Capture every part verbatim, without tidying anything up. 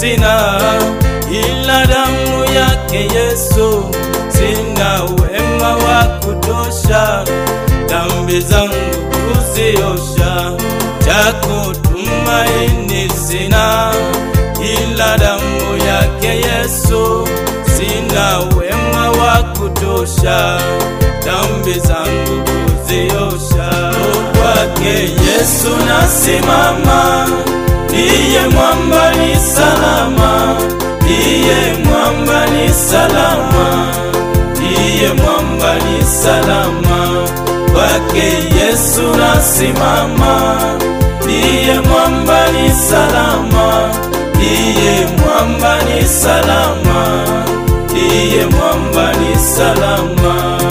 sina, ila damu yake Yesu. Sina wema wa kutosha dhambi zangu kuziosha, chako tumaini sina, ila damu yake Yesu. Sina wema wa kutosha dhambi zangu kuziosha, kwake Yesu nasimama. Ndiye mwamba ni salama, ndiye mwamba ni salama, ndiye mwamba ni salama, kwake Yesu nasimama. Ndiye mwamba ni salama, ndiye mwamba ni salama, ndiye mwamba ni salama.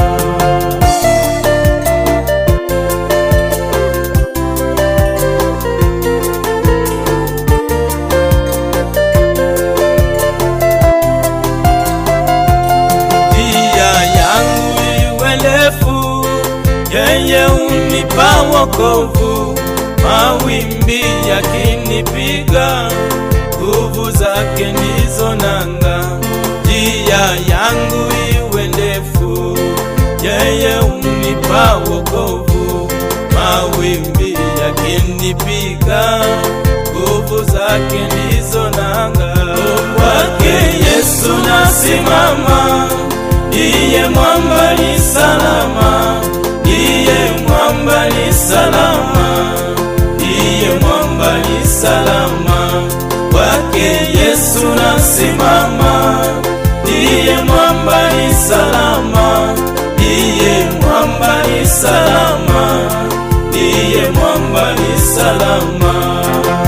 Yeye unipa wokovu, mawimbi yakinipiga, nguvu zake ndizo nanga. Njia yangu iwe ndefu, yeye unipa wokovu, mawimbi yakinipiga, nguvu zake ndizo nanga. Kwake Yesu nasimama, ndiye mwamba ni salama, ndiye mwamba ni salama, ndiye mwamba ni salama, kwake Yesu nasimama. Ndiye mwamba ni salama, ndiye mwamba ni salama, ndiye mwamba ni salama.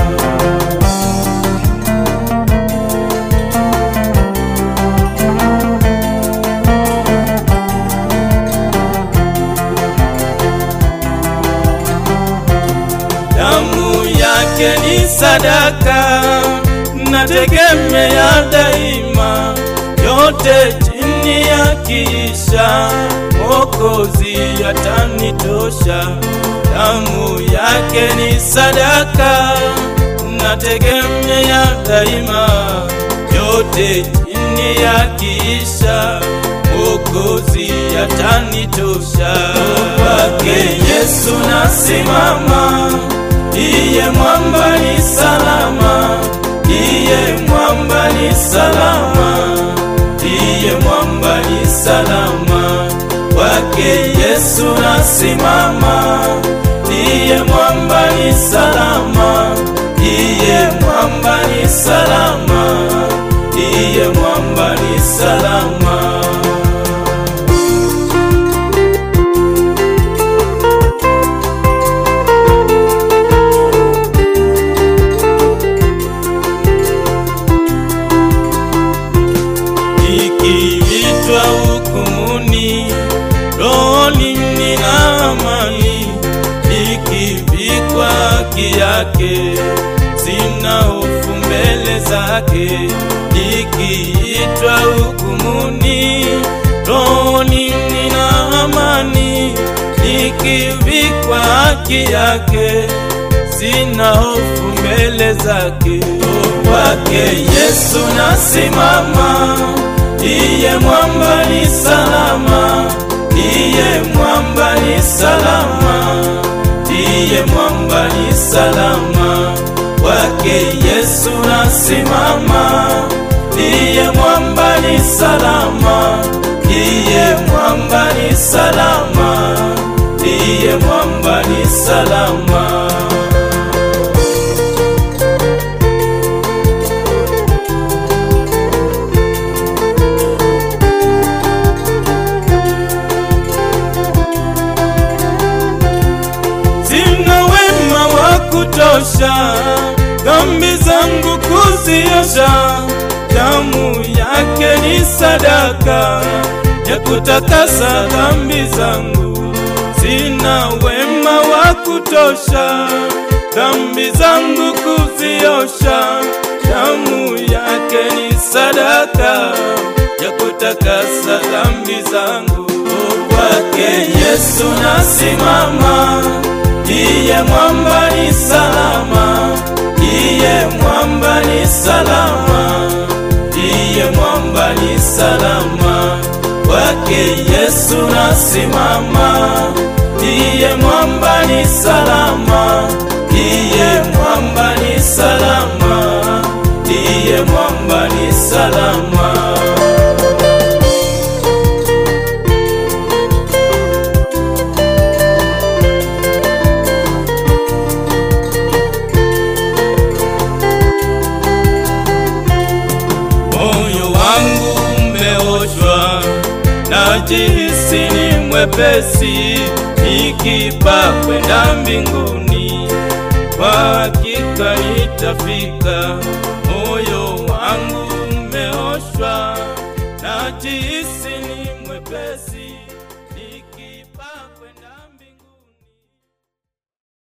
Ni sadaka nategemea daima, yote chini ya kisha Mwokozi atanitosha. Damu yake ni sadaka nategemea daima, yote chini ya kisha Mwokozi atanitosha. Kwake Yesu nasimama, ndiye mwamba ni salama, ndiye mwamba ni salama, ndiye mwamba ni salama, kwake Yesu nasimama. Ndiye mwamba ni salama, ndiye mwamba ni salama, ndiye mwamba ni salama. Nikiitwa hukumuni, rohoni nina amani, nikivikwa haki yake, sina hofu mbele zake. Nikiitwa hukumuni, rohoni nina amani, nikivikwa haki yake, sina hofu mbele zake. Kwake Yesu nasimama, ndiye mwamba ni salama, ndiye mwamba ni salama, ndiye mwamba ni salama, kwake Yesu nasimama. Ndiye mwamba ni salama, ndiye mwamba ni salama, ndiye mwamba ni salama. Kutosha dhambi zangu kuziosha, damu yake ni sadaka ya kutakasa dhambi zangu. Sina wema wa kutosha dhambi zangu kuziosha, damu yake ni sadaka ya kutakasa dhambi zangu. Kwake Yesu nasimama, ndiye mwamba ni salama, ndiye iye mwamba ni salama, iye mwamba ni salama, kwake Yesu nasimama. Iye mwamba ni salama, iye mwamba ni salama, iye mwamba ni salama. Moyo wangu umeoshwa, najihisi ni mwepesi, nikipaa kwenda mbinguni, kwa hakika nitafika. Moyo wangu umeoshwa, najihisi